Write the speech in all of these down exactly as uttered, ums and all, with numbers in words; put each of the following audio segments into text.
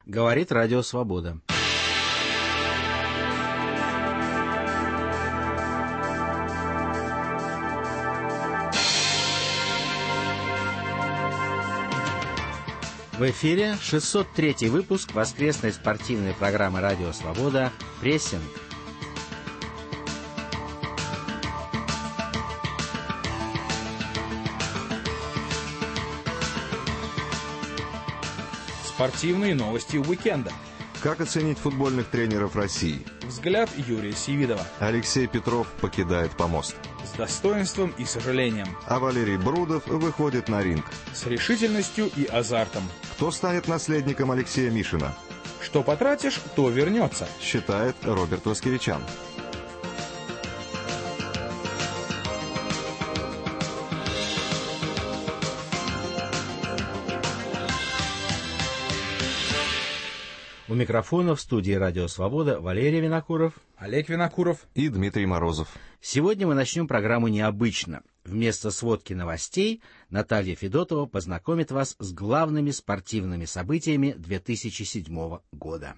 Говорит Радио Свобода. В эфире шестьсот третий выпуск воскресной спортивной программы «Радио Свобода» «Прессинг». Спортивные новости уикенда. Как оценить футбольных тренеров России? Взгляд Юрия Сивидова. Алексей Петров покидает помост. С достоинством и сожалением. А Валерий Брудов выходит на ринг. С решительностью и азартом. Кто станет наследником Алексея Мишина? Что потратишь, то вернется, считает Роберт Воскевичан. У микрофона в студии «Радио Свобода» Валерий Винокуров, Олег Винокуров и Дмитрий Морозов. Сегодня мы начнем программу необычно. Вместо сводки новостей Наталья Федотова познакомит вас с главными спортивными событиями две тысячи седьмого года.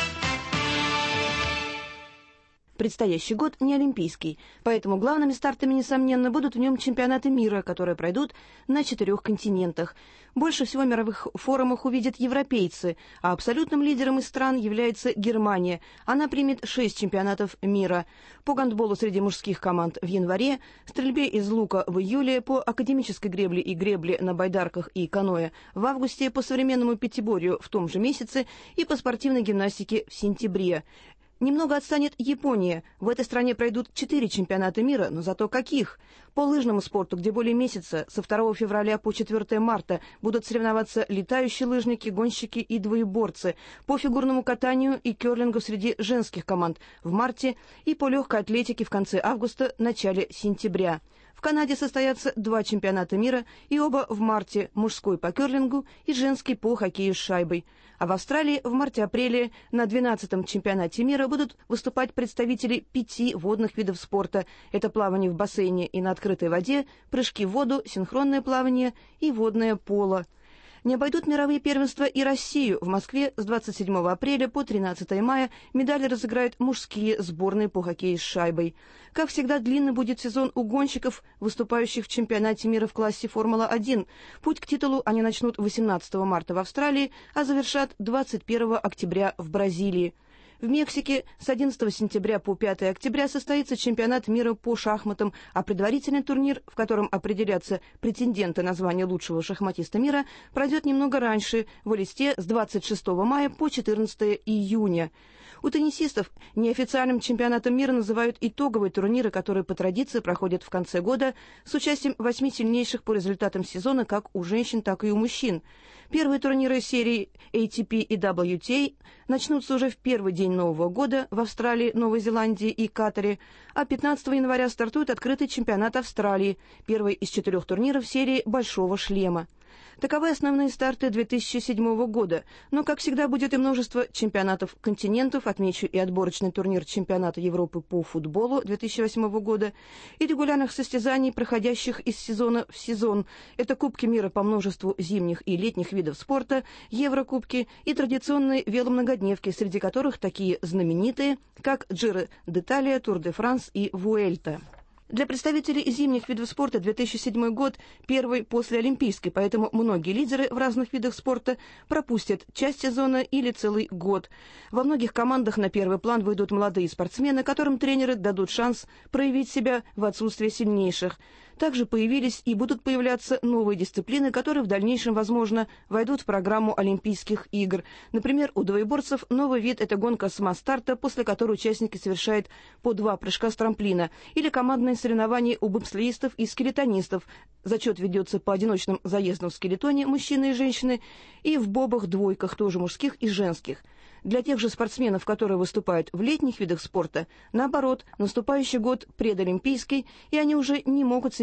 Предстоящий год не олимпийский, поэтому главными стартами, несомненно, будут в нем чемпионаты мира, которые пройдут на четырех континентах. Больше всего мировых форумах увидят европейцы, а абсолютным лидером из стран является Германия. Она примет шесть чемпионатов мира. По гандболу среди мужских команд в январе, стрельбе из лука в июле, по академической гребле и гребле на байдарках и каноэ в августе, по современному пятиборью в том же месяце и по спортивной гимнастике в сентябре. Немного отстанет Япония. В этой стране пройдут четыре чемпионата мира, но зато каких? По лыжному спорту, где более месяца, со второго февраля по четвёртое марта, будут соревноваться летающие лыжники, гонщики и двоеборцы. По фигурному катанию и керлингу среди женских команд в марте и по легкой атлетике в конце августа, начале сентября. В Канаде состоятся два чемпионата мира, и оба в марте, мужской по керлингу и женский по хоккею с шайбой. А в Австралии в марте-апреле на двенадцатом чемпионате мира будут выступать представители пяти водных видов спорта. Это плавание в бассейне и на открытой воде, прыжки в воду, синхронное плавание и водное поло. Не обойдут мировые первенства и Россию. В Москве с двадцать седьмого апреля по тринадцатое мая медали разыграют мужские сборные по хоккею с шайбой. Как всегда, длинный будет сезон у гонщиков, выступающих в чемпионате мира в классе Формула один. Путь к титулу они начнут восемнадцатого марта в Австралии, а завершат двадцать первого октября в Бразилии. В Мексике с одиннадцатого сентября по пятое октября состоится чемпионат мира по шахматам, а предварительный турнир, в котором определятся претенденты на звание лучшего шахматиста мира, пройдет немного раньше, в Элисте с двадцать шестого мая по четырнадцатое июня. У теннисистов неофициальным чемпионатом мира называют итоговые турниры, которые по традиции проходят в конце года с участием восьми сильнейших по результатам сезона как у женщин, так и у мужчин. Первые турниры серии эй ти пи и дабл ю ти эй начнутся уже в первый день Нового года в Австралии, Новой Зеландии и Катаре, а пятнадцатого января стартует открытый чемпионат Австралии, первый из четырех турниров серии «Большого шлема». Таковы основные старты две тысячи седьмого года, но, как всегда, будет и множество чемпионатов континентов, отмечу и отборочный турнир чемпионата Европы по футболу две тысячи восьмого года, и регулярных состязаний, проходящих из сезона в сезон. Это Кубки мира по множеству зимних и летних видов спорта, Еврокубки и традиционные веломногодневки, среди которых такие знаменитые, как Джиро д'Италия, Тур де Франс и Вуэльта. Для представителей зимних видов спорта две тысячи седьмой год первый после олимпийской, поэтому многие лидеры в разных видах спорта пропустят часть сезона или целый год. Во многих командах на первый план выйдут молодые спортсмены, которым тренеры дадут шанс проявить себя в отсутствие сильнейших. Также появились и будут появляться новые дисциплины, которые в дальнейшем, возможно, войдут в программу Олимпийских игр. Например, у двоеборцев новый вид – это гонка с масс-старта, после которой участники совершают по два прыжка с трамплина, или командные соревнования у бобслеистов и скелетонистов. Зачет ведется по одиночным заездам в скелетоне мужчины и женщины, и в бобах-двойках, тоже мужских и женских. Для тех же спортсменов, которые выступают в летних видах спорта, наоборот, наступающий год предолимпийский, и они уже не могут себе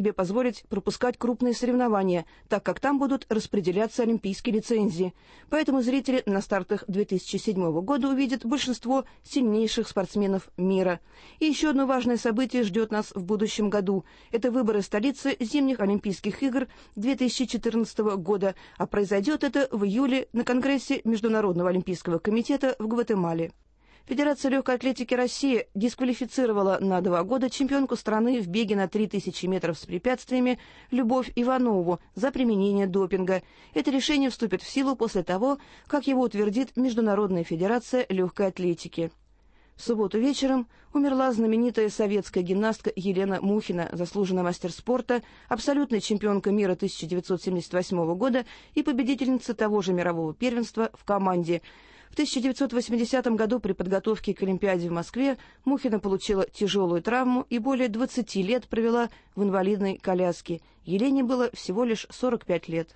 себе позволить пропускать крупные соревнования, так как там будут распределяться олимпийские лицензии. Поэтому зрители на стартах две тысячи седьмого года увидят большинство сильнейших спортсменов мира. И еще одно важное событие ждет нас в будущем году. Это выборы столицы зимних Олимпийских игр две тысячи четырнадцатого года, а произойдет это в июле на Конгрессе Международного олимпийского комитета в Гватемале. Федерация легкой атлетики России дисквалифицировала на два года чемпионку страны в беге на три тысячи метров с препятствиями Любовь Иванову за применение допинга. Это решение вступит в силу после того, как его утвердит Международная федерация легкой атлетики. В субботу вечером умерла знаменитая советская гимнастка Елена Мухина, заслуженный мастер спорта, абсолютная чемпионка мира тысяча девятьсот семьдесят восьмого года и победительница того же мирового первенства в команде. В тысяча девятьсот восьмидесятом году при подготовке к Олимпиаде в Москве Мухина получила тяжелую травму и более двадцати лет провела в инвалидной коляске. Елене было всего лишь сорок пять лет.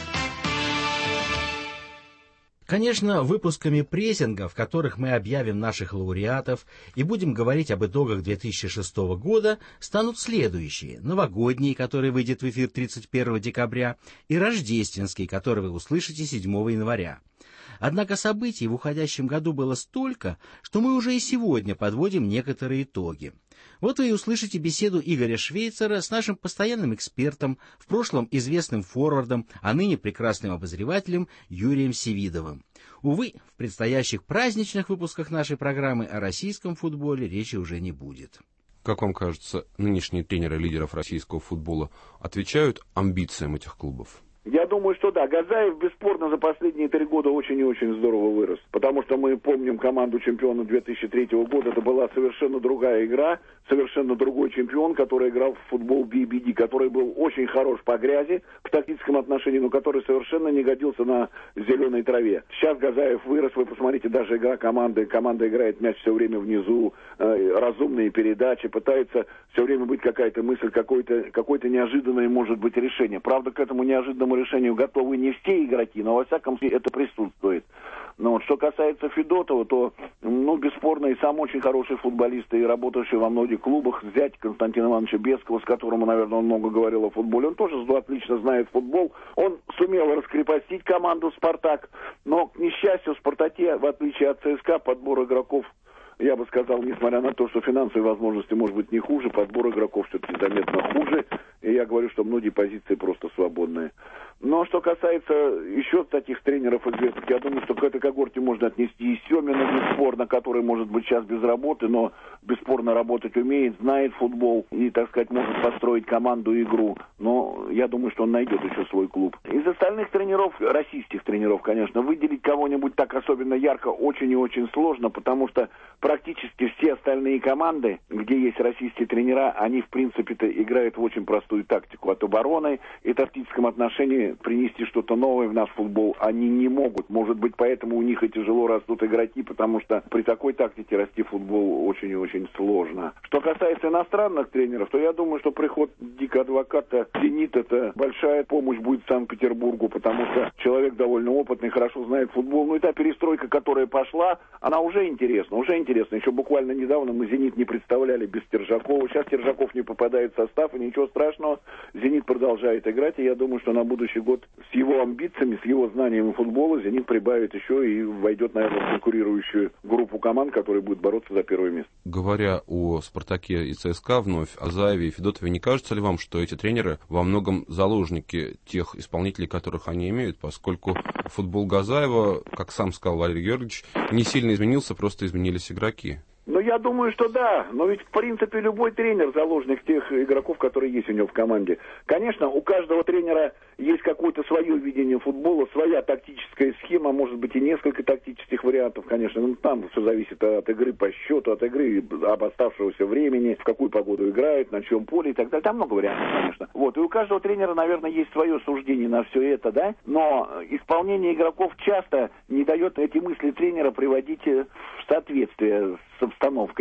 Конечно, выпусками прессинга, в которых мы объявим наших лауреатов и будем говорить об итогах две тысячи шестого года, станут следующие: новогодний, который выйдет в эфир тридцать первого декабря, и рождественский, который вы услышите седьмого января. Однако событий в уходящем году было столько, что мы уже и сегодня подводим некоторые итоги. Вот вы и услышите беседу Игоря Швейцера с нашим постоянным экспертом, в прошлом известным форвардом, а ныне прекрасным обозревателем Юрием Севидовым. Увы, в предстоящих праздничных выпусках нашей программы о российском футболе речи уже не будет. Как вам кажется, нынешние тренеры лидеров российского футбола отвечают амбициям этих клубов? Я думаю, что да. Газаев, бесспорно, за последние три года очень и очень здорово вырос. Потому что мы помним команду чемпиона две тысячи третьего года. Это была совершенно другая игра, совершенно другой чемпион, который играл в футбол би би ди, который был очень хорош по грязи в тактическом отношении, но который совершенно не годился на зеленой траве. Сейчас Газаев вырос. Вы посмотрите, даже игра команды. Команда играет мяч все время внизу, э, разумные передачи, пытается все время быть какая-то мысль, какое-то, какое-то неожиданное может быть решение. Правда, к этому неожиданному решению готовы не все игроки, но во всяком случае это присутствует. Но вот что касается Федотова, то, ну, бесспорно, и сам очень хороший футболист, и работающий во многих клубах. Взять Константина Ивановича Бескова, с которым, наверное, он много говорил о футболе. Он тоже отлично знает футбол. Он сумел раскрепостить команду «Спартак», но, к несчастью, в «Спартаке», в отличие от ЦСКА, подбор игроков, я бы сказал, несмотря на то, что финансовые возможности, может быть, не хуже, подбор игроков все-таки заметно хуже. И я говорю, что многие позиции просто свободные. Но что касается еще таких тренеров известных, я думаю, что к этой когорте можно отнести и Семина, бесспорно, который может быть сейчас без работы, но бесспорно работать умеет, знает футбол и, так сказать, может построить команду и игру. Но я думаю, что он найдет еще свой клуб. Из остальных тренеров, российских тренеров, конечно, выделить кого-нибудь так особенно ярко очень и очень сложно, потому что практически все остальные команды, где есть российские тренера, они, в принципе-то, играют в очень простую тактику. От обороны и тактическом отношении принести что-то новое в наш футбол они не могут. Может быть, поэтому у них и тяжело растут игроки, потому что при такой тактике расти футбол очень и очень сложно. Что касается иностранных тренеров, то я думаю, что приход Дика Адвоката в «Зенит» — это большая помощь будет Санкт-Петербургу, потому что человек довольно опытный, хорошо знает футбол. Ну и та перестройка, которая пошла, она уже интересна, уже интересна. Еще буквально недавно мы «Зенит» не представляли без Тержакова. Сейчас Тержаков не попадает в состав, и ничего страшного. «Зенит» продолжает играть, и я думаю, что на будущий год с его амбициями, с его знанием футбола «Зенит» прибавит еще и войдет, наверное, в конкурирующую группу команд, которые будут бороться за первое место. Говоря о «Спартаке» и ЦСКА вновь, о Заеве и Федотове, не кажется ли вам, что эти тренеры во многом заложники тех исполнителей, которых они имеют, поскольку футбол Газаева, как сам сказал Валерий Георгиевич, не сильно изменился, просто изменились игроки? Ну, я думаю, что да. Но ведь, в принципе, любой тренер заложник тех игроков, которые есть у него в команде. Конечно, у каждого тренера есть какое-то свое видение футбола, своя тактическая схема, может быть, и несколько тактических вариантов, конечно. Ну, там все зависит от игры по счету, от игры об оставшегося времени, в какую погоду играют, на чем поле и так далее. Там много вариантов, конечно. Вот. И у каждого тренера, наверное, есть свое суждение на все это, да. Но исполнение игроков часто не дает эти мысли тренера приводить в соответствие с обстановкой.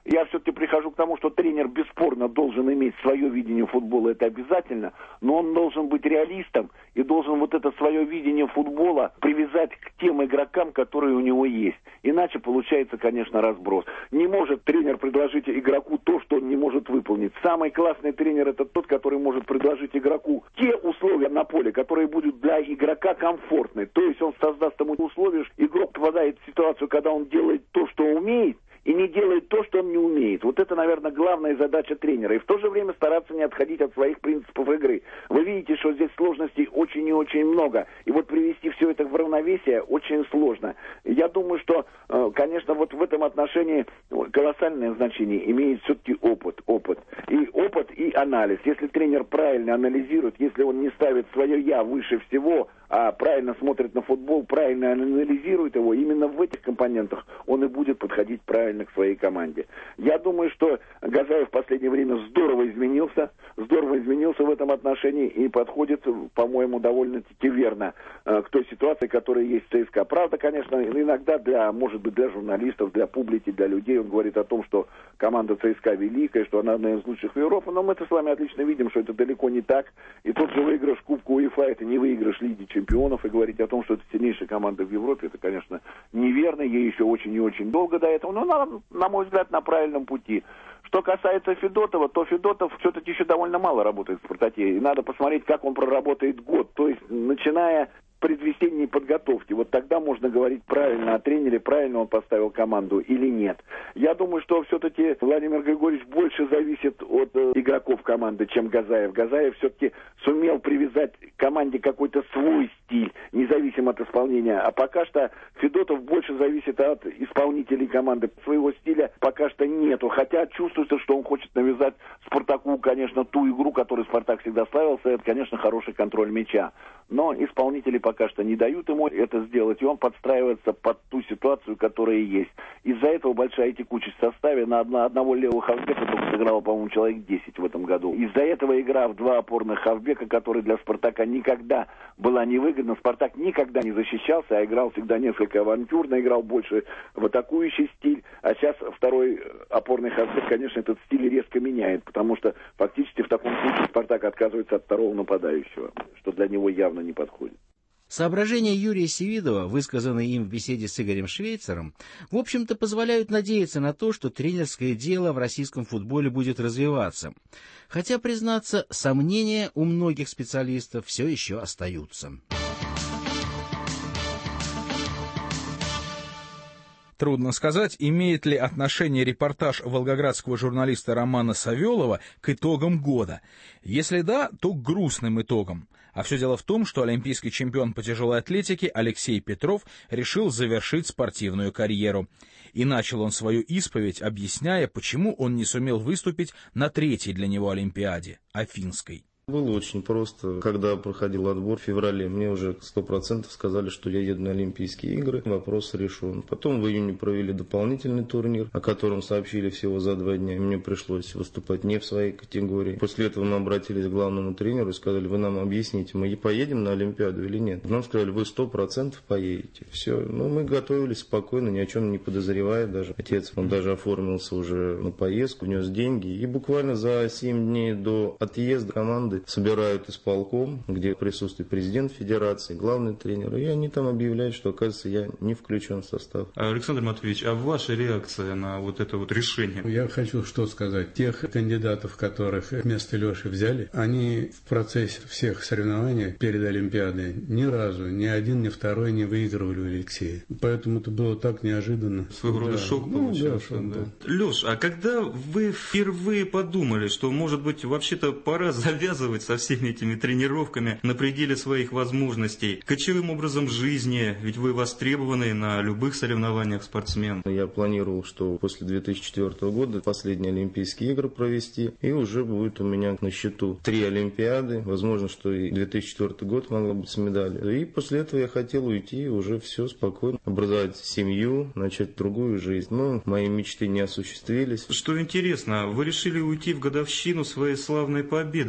я все-таки прихожу к тому, что тренер бесспорно должен иметь свое видение футбола, это обязательно, но он должен быть реалистом и должен вот это свое видение футбола привязать к тем игрокам, которые у него есть. Иначе получается, конечно, разброс. Не может тренер предложить игроку то, что он не может выполнить. Самый классный тренер — это тот, который может предложить игроку те условия на поле, которые будут для игрока комфортны. То есть он создаст ему условия, игрок попадает в ситуацию, когда он делает то, что умеет, и не делает то, что он не умеет. Вот это, наверное, главная задача тренера. И в то же время стараться не отходить от своих принципов игры. Вы видите, что здесь сложностей очень и очень много. И вот привести все это в равновесие очень сложно. Я думаю, что, конечно, вот в этом отношении колоссальное значение имеет все-таки опыт. Опыт. И опыт, и анализ. Если тренер правильно анализирует, если он не ставит свое «я» выше всего, а правильно смотрит на футбол, правильно анализирует его, именно в этих компонентах он и будет подходить правильно к своей команде. Я думаю, что Газаев в последнее время здорово изменился, здорово изменился в этом отношении и подходит, по-моему, довольно-таки верно к той ситуации, которая есть в ЦСКА. Правда, конечно, иногда для, может быть, для журналистов, для публики, для людей он говорит о том, что команда ЦСКА великая, что она одна из лучших в Европе, но мы-то с вами отлично видим, что это далеко не так. И тот же выигрыш Кубка УЕФА — это не выигрыш Лиги Чемпионов, и говорить о том, что это сильнейшая команда в Европе, это, конечно, неверно, ей еще очень и очень долго до этого, но она, на мой взгляд, на правильном пути. Что касается Федотова, то Федотов все-таки еще довольно мало работает в «Спартаке», и надо посмотреть, как он проработает год, то есть начиная предвесенней подготовки. Вот тогда можно говорить правильно о тренере, правильно он поставил команду или нет. Я думаю, что все-таки Владимир Григорьевич больше зависит от э, игроков команды, чем Газаев. Газаев все-таки сумел привязать к команде какой-то свой стиль, независимо от исполнения. А пока что Федотов больше зависит от исполнителей команды. Своего стиля пока что нету. Хотя чувствуется, что он хочет навязать Спартаку, конечно, ту игру, которой Спартак всегда славился. Это, конечно, хороший контроль мяча. Но исполнители пока что не дают ему это сделать, и он подстраивается под ту ситуацию, которая есть. Из-за этого большая текучесть в составе. На одно, одного левого хавбека только сыграло, по-моему, человек десять в этом году. Из-за этого игра в два опорных хавбека, которая для Спартака никогда была невыгодна. Спартак никогда не защищался, а играл всегда несколько авантюрно, играл больше в атакующий стиль. А сейчас второй опорный хавбек, конечно, этот стиль резко меняет, потому что фактически в таком случае Спартак отказывается от второго нападающего, что для него явно не подходит. Соображения Юрия Севидова, высказанные им в беседе с Игорем Швейцером, в общем-то позволяют надеяться на то, что тренерское дело в российском футболе будет развиваться. Хотя, признаться, сомнения у многих специалистов все еще остаются. Трудно сказать, имеет ли отношение репортаж волгоградского журналиста Романа Савелова к итогам года. Если да, то к грустным итогам. А все дело в том, что олимпийский чемпион по тяжелой атлетике Алексей Петров решил завершить спортивную карьеру. И начал он свою исповедь, объясняя, почему он не сумел выступить на третьей для него Олимпиаде, Афинской. Было очень просто. Когда проходил отбор в феврале, мне уже сто процентов сказали, что я еду на Олимпийские игры. Вопрос решен. Потом в июне провели дополнительный турнир, о котором сообщили всего за два дня. Мне пришлось выступать не в своей категории. После этого мы обратились к главному тренеру и сказали: вы нам объясните, мы поедем на Олимпиаду или нет? Нам сказали: вы сто процентов поедете. Все. Ну, мы готовились спокойно, ни о чем не подозревая даже. Отец, он даже оформился уже на поездку, внес деньги. И буквально за семь дней до отъезда команды собирают исполком, где присутствует президент федерации, главный тренер, и они там объявляют, что, оказывается, я не включен в состав. Александр Матвеевич, а ваша реакция на вот это вот решение? Я хочу что сказать. Тех кандидатов, которых вместо Леши взяли, они в процессе всех соревнований перед Олимпиадой ни разу, ни один, ни второй не выигрывали у Алексея. Поэтому это было так неожиданно. Своего рода да. шок ну, получился. Да, шок, да. да. Леш, а когда вы впервые подумали, что, может быть, вообще-то пора завязывать со всеми этими тренировками на пределе своих возможностей, кочевым образом жизни, ведь вы востребованы на любых соревнованиях спортсмен? Я планировал, что после две тысячи четвёртого года последние Олимпийские игры провести, и уже будет у меня на счету три Олимпиады, возможно, что и две тысячи четвёртый год могла быть с медалью. И после этого я хотел уйти, уже все спокойно, образовать семью, начать другую жизнь. Но мои мечты не осуществились. Что интересно, вы решили уйти в годовщину своей славной победы. Алексей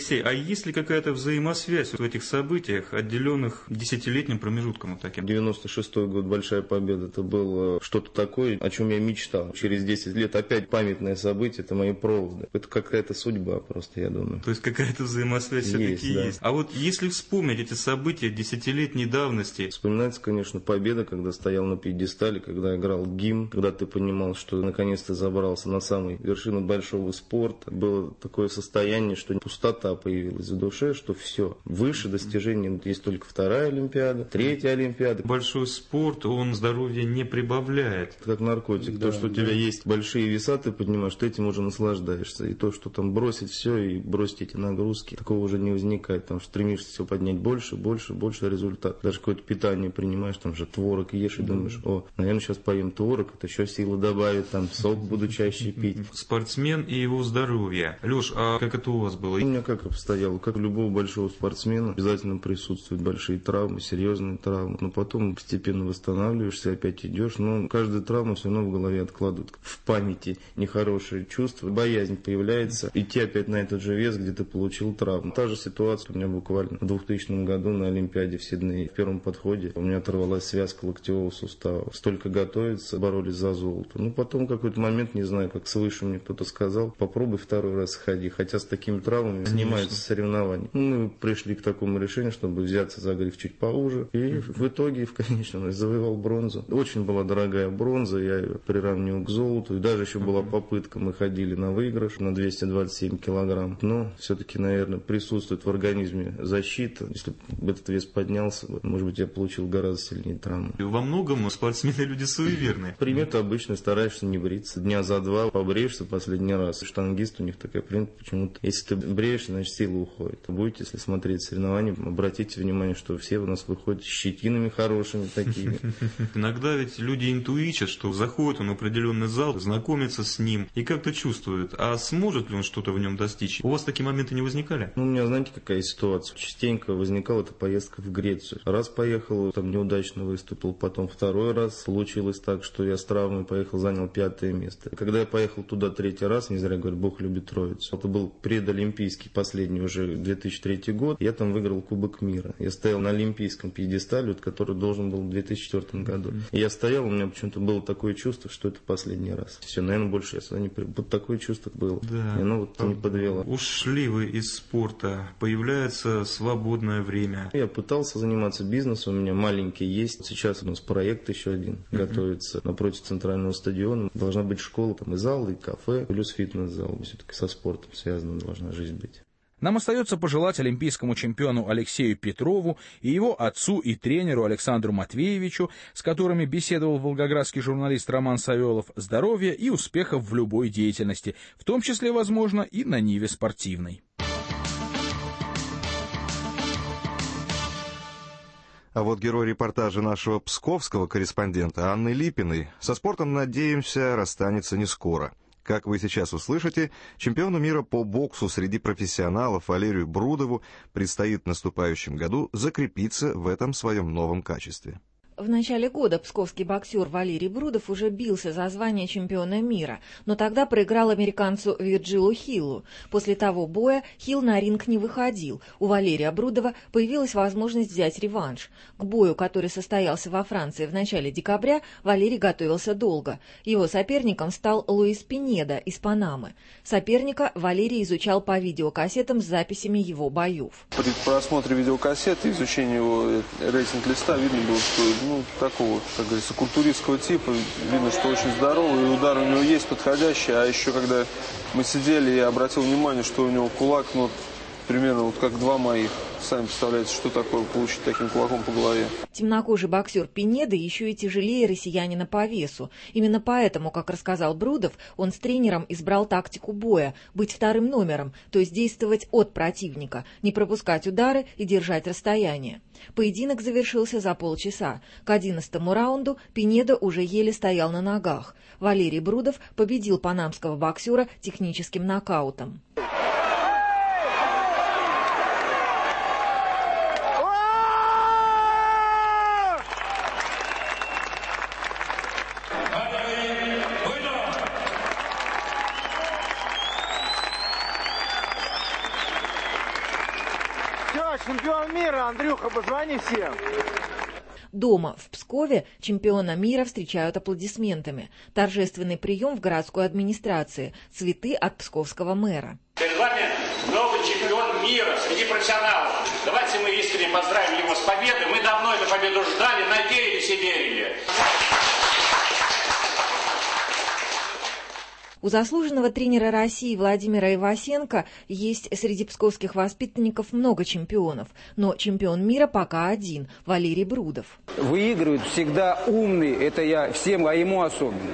Алексей, а есть ли какая-то взаимосвязь в этих событиях, отделенных десятилетним промежутком вот таким? девяносто шестой год, большая победа, это было что-то такое, о чем я мечтал. Через десять лет опять памятное событие, это мои проводы. Это какая-то судьба просто, я думаю. То есть какая-то взаимосвязь все-таки да. есть. А вот если вспомнить эти события десятилетней давности... Вспоминается, конечно, победа, когда стоял на пьедестале, когда играл гимн, когда ты понимал, что наконец-то забрался на самую вершину большого спорта. Было такое состояние, что пустота появилась в душе, что все, выше достижений есть только вторая Олимпиада, третья Олимпиада. Большой спорт, он здоровья не прибавляет. Как наркотик. Да, то, что да. у тебя есть большие веса, ты понимаешь, что этим уже наслаждаешься. И то, что там бросить все и бросить эти нагрузки, такого уже не возникает. Потому что стремишься все поднять больше, больше, больше результат. Даже какое-то питание принимаешь, там же творог ешь и думаешь, о, наверное, сейчас поем творог, это еще силы добавит, там сок буду чаще пить. Спортсмен и его здоровье. Леш, а как это у вас было? У меня как обстояло, как у любого большого спортсмена, обязательно присутствуют большие травмы, серьезные травмы. Но потом постепенно восстанавливаешься, опять идешь. Но каждая травма все равно в голове откладывает. В памяти нехорошие чувства, боязнь появляется. Идти опять на этот же вес, где ты получил травму. Та же ситуация у меня буквально в двухтысячном году на Олимпиаде в Сиднее. В первом подходе у меня оторвалась связка локтевого сустава. Столько готовиться, боролись за золото. Ну, потом какой-то момент, не знаю, как свыше мне кто-то сказал, попробуй второй раз сходи. Хотя с такими травмами занимаются соревнованиями. Ну, мы пришли к такому решению, чтобы взяться за гриф чуть поуже. И в итоге, в конечном, завоевал бронзу. Очень была дорогая бронза, я ее приравнивал к золоту. И даже еще была попытка, мы ходили на выигрыш на двести двадцать семь килограмм. Но все-таки, наверное, присутствует в организме защита. Если бы этот вес поднялся, может быть, я получил гораздо сильнее травмы. Во многом спортсмены люди суеверные. Примета обычно стараешься не бриться. Дня за два побреешься последний раз. Штангист, у них такая примета почему-то. Если ты бреешься, значит сила уходит. Будете, если смотреть соревнования, обратите внимание, что все у нас выходят с щетинами хорошими такими. Иногда ведь люди интуичат, что заходит он в определенный зал, знакомится с ним и как-то чувствует, а сможет ли он что-то в нем достичь. У вас такие моменты не возникали? Ну, у меня, знаете, какая ситуация? Частенько возникала эта поездка в Грецию. Раз поехал, там неудачно выступил, потом второй раз получилось так, что я с травмой поехал, занял пятое место. Когда я поехал туда третий раз, не зря говорят, Бог любит троицу. Это был предолимпийский, последний уже две тысячи третий год. Я там выиграл Кубок мира. Я стоял на олимпийском пьедестале, который должен был в две тысячи четвёртом году. И я стоял, у меня почему-то было такое чувство, что это последний раз. Все, наверное, больше я сюда не приду. Вот такое чувство было. Да. И оно вот не подвело. Ушли вы из спорта, появляется свободное время. Я пытался заниматься бизнесом, у меня маленький есть. Сейчас у нас проект еще один uh-huh. готовится напротив центрального стадиона. Должна быть школа, там и зал, и кафе, плюс фитнес-зал. Все-таки со спортом связана должна жизнь быть. Нам остается пожелать олимпийскому чемпиону Алексею Петрову и его отцу и тренеру Александру Матвеевичу, с которыми беседовал волгоградский журналист Роман Савелов, здоровья и успехов в любой деятельности, в том числе, возможно, и на ниве спортивной. А вот герой репортажа нашего псковского корреспондента Анны Липиной со спортом, надеемся, расстанется не скоро. Как вы сейчас услышите, чемпиону мира по боксу среди профессионалов Валерию Брудову предстоит в наступающем году закрепиться в этом своем новом качестве. В начале года псковский боксер Валерий Брудов уже бился за звание чемпиона мира, но тогда проиграл американцу Вирджилу Хиллу. После того боя Хилл на ринг не выходил. У Валерия Брудова появилась возможность взять реванш. К бою, который состоялся во Франции в начале декабря, Валерий готовился долго. Его соперником стал Луис Пинеда из Панамы. Соперника Валерий изучал по видеокассетам с записями его боев. При просмотре видеокассеты, изучении его рейтинг-листа видно было, что ну, такого, как говорится, культуристского типа. Видно, что очень здоровый, и удар у него есть подходящий. А еще, когда мы сидели, я обратил внимание, что у него кулак, ну, примерно вот как два моих. Сами представляете, что такое получить таким кулаком по голове. Темнокожий боксер Пинеда еще и тяжелее россиянина по весу. Именно поэтому, как рассказал Брудов, он с тренером избрал тактику боя – быть вторым номером, то есть действовать от противника, не пропускать удары и держать расстояние. Поединок завершился за полчаса. К одиннадцатому раунду Пинеда уже еле стоял на ногах. Валерий Брудов победил панамского боксера техническим нокаутом. мира, Андрюха, позвони всем. Дома в Пскове чемпиона мира встречают аплодисментами. Торжественный прием в городской администрации. Цветы от псковского мэра. Перед вами новый чемпион мира среди профессионалов. Давайте мы искренне поздравим его с победой. Мы давно эту победу ждали, надеялись и верили. У заслуженного тренера России Владимира Ивасенко есть среди псковских воспитанников много чемпионов, но чемпион мира пока один – Валерий Брудов. Выигрывают всегда умный, это я всем, а ему особенно,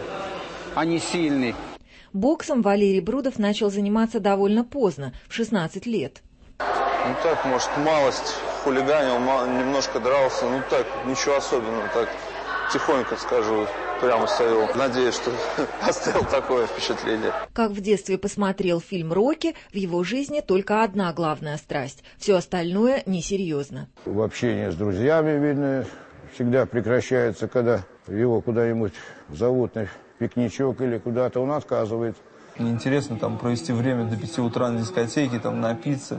а не сильный. Боксом Валерий Брудов начал заниматься довольно поздно, в шестнадцать лет. Ну так, может, малость хулиганил, немножко дрался, ну так, ничего особенного, так, тихонько скажу. Прямо ставил. Надеюсь, что оставил такое впечатление. Как в детстве посмотрел фильм «Рокки», в его жизни только одна главная страсть. Все остальное несерьезно. В общении с друзьями, видно, всегда прекращается, когда его куда-нибудь зовут на пикничок или куда-то, он отказывает. Мне интересно там провести время до пяти утра на дискотеке, там напиться,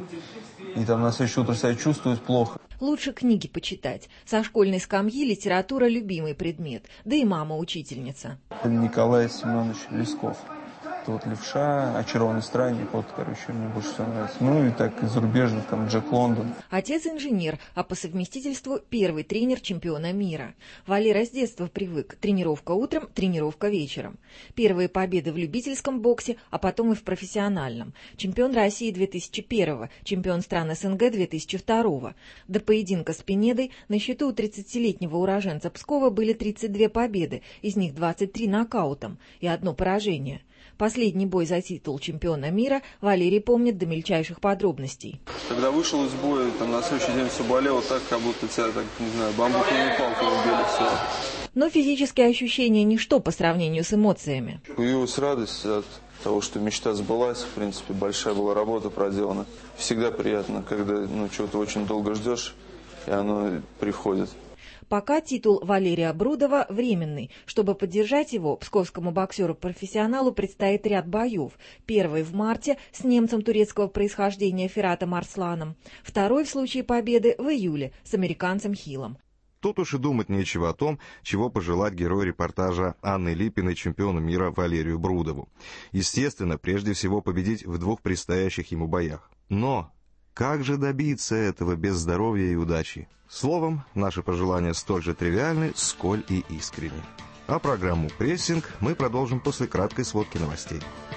и там на следующее утро себя чувствовать плохо. Лучше книги почитать. Со школьной скамьи литература – любимый предмет, да и мама учительница. Николай Семенович Лесков. Это вот «Левша», «Очарованный странник», вот, короче, мне больше всего нравится. Ну и так из зарубежных, там, Джек Лондон. Отец инженер, а по совместительству первый тренер чемпиона мира. Валера с детства привык. Тренировка утром, тренировка вечером. Первые победы в любительском боксе, а потом и в профессиональном. Чемпион России две тысячи первого, чемпион стран СНГ две тысячи второго. До поединка с Пинедой на счету у тридцатилетнего уроженца Пскова были тридцать две победы, из них двадцать три нокаутом и одно поражение. Последний бой за титул чемпиона мира Валерий помнит до мельчайших подробностей. Когда вышел из боя, там на следующий день все болело так, как будто тебя, так, не знаю, бамбуковой палкой убили, все. Но физические ощущения – ничто по сравнению с эмоциями. Появилась радость от того, что мечта сбылась, в принципе, большая была работа проделана. Всегда приятно, когда ну, чего-то очень долго ждешь, и оно приходит. Пока титул Валерия Брудова временный. Чтобы поддержать его, псковскому боксеру-профессионалу предстоит ряд боев. Первый в марте с немцем турецкого происхождения Фиратом Арсланом. Второй в случае победы в июле с американцем Хиллом. Тут уж и думать нечего о том, чего пожелать герою репортажа Анны Липиной чемпиону мира Валерию Брудову. Естественно, прежде всего победить в двух предстоящих ему боях. Но как же добиться этого без здоровья и удачи? Словом, наши пожелания столь же тривиальны, сколь и искренни. А программу «Прессинг» мы продолжим после краткой сводки новостей.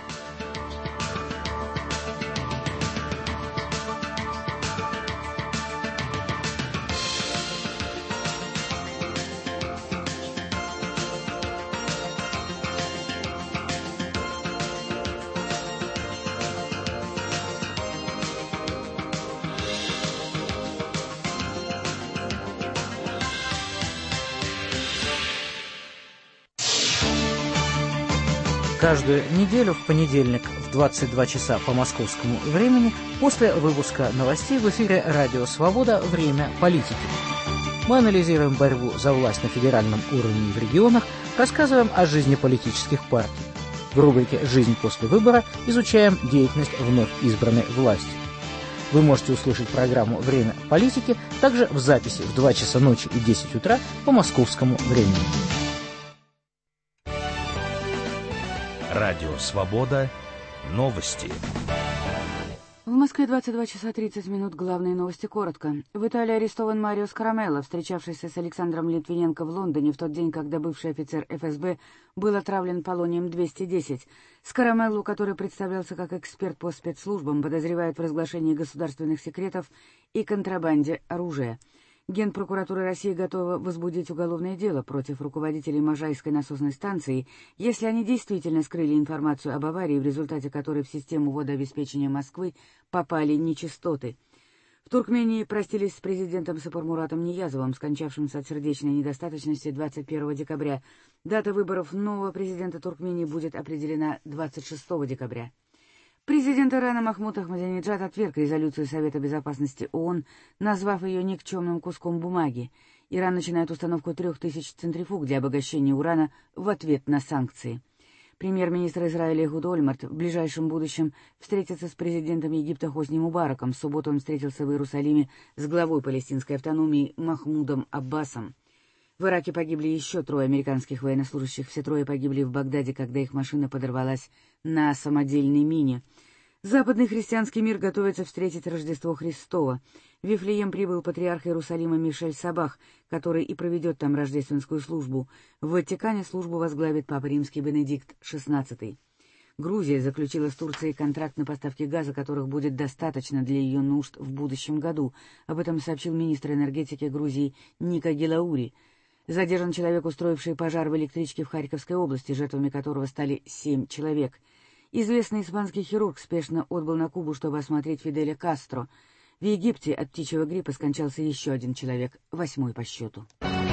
Каждую неделю в понедельник в двадцать два часа по московскому времени после выпуска новостей в эфире «Радио Свобода. Время политики». Мы анализируем борьбу за власть на федеральном уровне и в регионах, рассказываем о жизни политических партий. В рубрике «Жизнь после выбора» изучаем деятельность вновь избранной власти. Вы можете услышать программу «Время политики» также в записи в два часа ночи и десять утра по московскому времени. Радио «Свобода». Новости. В Москве двадцать два часа тридцать минут. Главные новости коротко. В Италии арестован Марио Скарамелло, встречавшийся с Александром Литвиненко в Лондоне в тот день, когда бывший офицер эф эс бэ был отравлен полонием двести десять. Скарамеллу, который представлялся как эксперт по спецслужбам, подозревают в разглашении государственных секретов и контрабанде оружия. Генпрокуратура России готова возбудить уголовное дело против руководителей Можайской насосной станции, если они действительно скрыли информацию об аварии, в результате которой в систему водообеспечения Москвы попали нечистоты. В Туркмении простились с президентом Сапармуратом Ниязовым, скончавшимся от сердечной недостаточности двадцать первого декабря. Дата выборов нового президента Туркмении будет определена двадцать шестого декабря. Президент Ирана Махмуд Ахмадинеджад отверг резолюцию Совета Безопасности ООН, назвав ее никчемным куском бумаги. Иран начинает установку трех тысяч центрифуг для обогащения урана в ответ на санкции. Премьер-министр Израиля Эхуд Ольмерт в ближайшем будущем встретится с президентом Египта Хосни Мубараком. В субботу он встретился в Иерусалиме с главой палестинской автономии Махмудом Аббасом. В Ираке погибли еще трое американских военнослужащих. Все трое погибли в Багдаде, когда их машина подорвалась на самодельной мине. Западный христианский мир готовится встретить Рождество Христово. В Вифлеем прибыл патриарх Иерусалима Мишель Сабах, который и проведет там рождественскую службу. В Ватикане службу возглавит Папа Римский Бенедикт шестнадцатый. Грузия заключила с Турцией контракт на поставки газа, которых будет достаточно для ее нужд в будущем году. Об этом сообщил министр энергетики Грузии Ника Гелаури. Задержан человек, устроивший пожар в электричке в Харьковской области, жертвами которого стали семь человек. Известный испанский хирург спешно отбыл на Кубу, чтобы осмотреть Фиделя Кастро. В Египте от птичьего гриппа скончался еще один человек, восьмой по счету.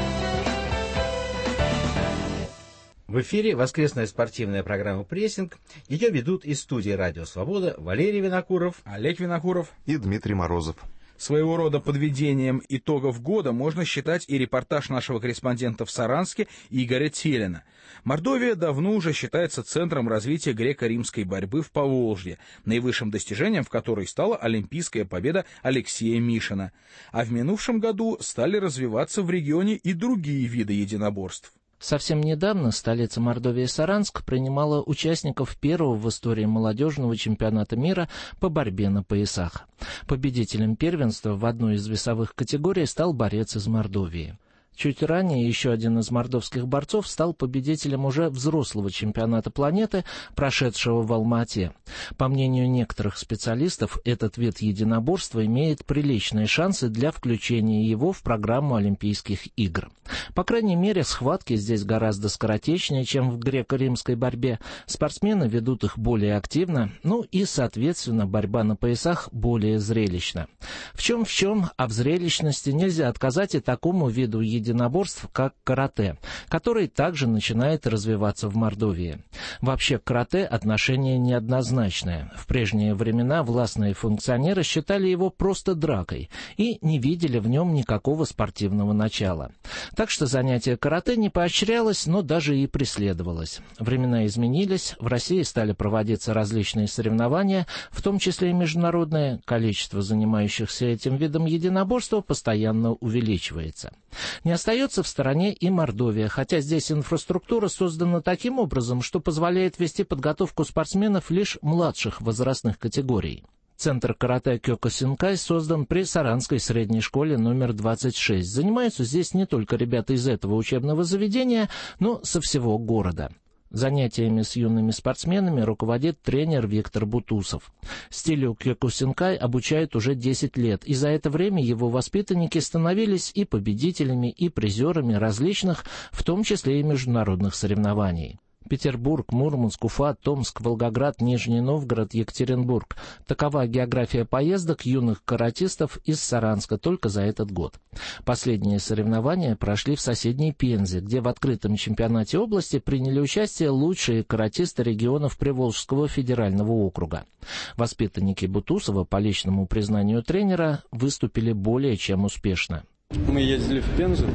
В эфире воскресная спортивная программа «Прессинг». Ее ведут из студии «Радио Свобода» Валерий Винокуров, Олег Винокуров и Дмитрий Морозов. Своего рода подведением итогов года можно считать и репортаж нашего корреспондента в Саранске Игоря Телина. Мордовия давно уже считается центром развития греко-римской борьбы в Поволжье, наивысшим достижением в которой стала олимпийская победа Алексея Мишина. А в минувшем году стали развиваться в регионе и другие виды единоборств. Совсем недавно столица Мордовии Саранск принимала участников первого в истории молодежного чемпионата мира по борьбе на поясах. Победителем первенства в одной из весовых категорий стал борец из Мордовии. Чуть ранее еще один из мордовских борцов стал победителем уже взрослого чемпионата планеты, прошедшего в Алма-Ате. По мнению некоторых специалистов, этот вид единоборства имеет приличные шансы для включения его в программу Олимпийских игр. По крайней мере, схватки здесь гораздо скоротечнее, чем в греко-римской борьбе. Спортсмены ведут их более активно, ну и, соответственно, борьба на поясах более зрелищна. В чем в чем, а в зрелищности нельзя отказать и такому виду единоборства, единоборств, как карате, который также начинает развиваться в Мордовии. Вообще к карате отношение неоднозначное. В прежние времена властные функционеры считали его просто дракой и не видели в нем никакого спортивного начала. Так что занятие карате не поощрялось, но даже и преследовалось. Времена изменились, в России стали проводиться различные соревнования, в том числе и международные. Количество занимающихся этим видом единоборства постоянно увеличивается. Не остается в стороне и Мордовия, хотя здесь инфраструктура создана таким образом, что позволяет вести подготовку спортсменов лишь младших возрастных категорий. Центр карате Кёкусинкай создан при Саранской средней школе номер двадцать шесть. Занимаются здесь не только ребята из этого учебного заведения, но со всего города. Занятиями с юными спортсменами руководит тренер Виктор Бутусов. Стилю Кёкусинкай обучают уже десять лет, и за это время его воспитанники становились и победителями, и призерами различных, в том числе и международных соревнований. Петербург, Мурманск, Уфа, Томск, Волгоград, Нижний Новгород, Екатеринбург. Такова география поездок юных каратистов из Саранска только за этот год. Последние соревнования прошли в соседней Пензе, где в открытом чемпионате области приняли участие лучшие каратисты регионов Приволжского федерального округа. Воспитанники Бутусова, по личному признанию тренера, выступили более чем успешно. Мы ездили в Пензу.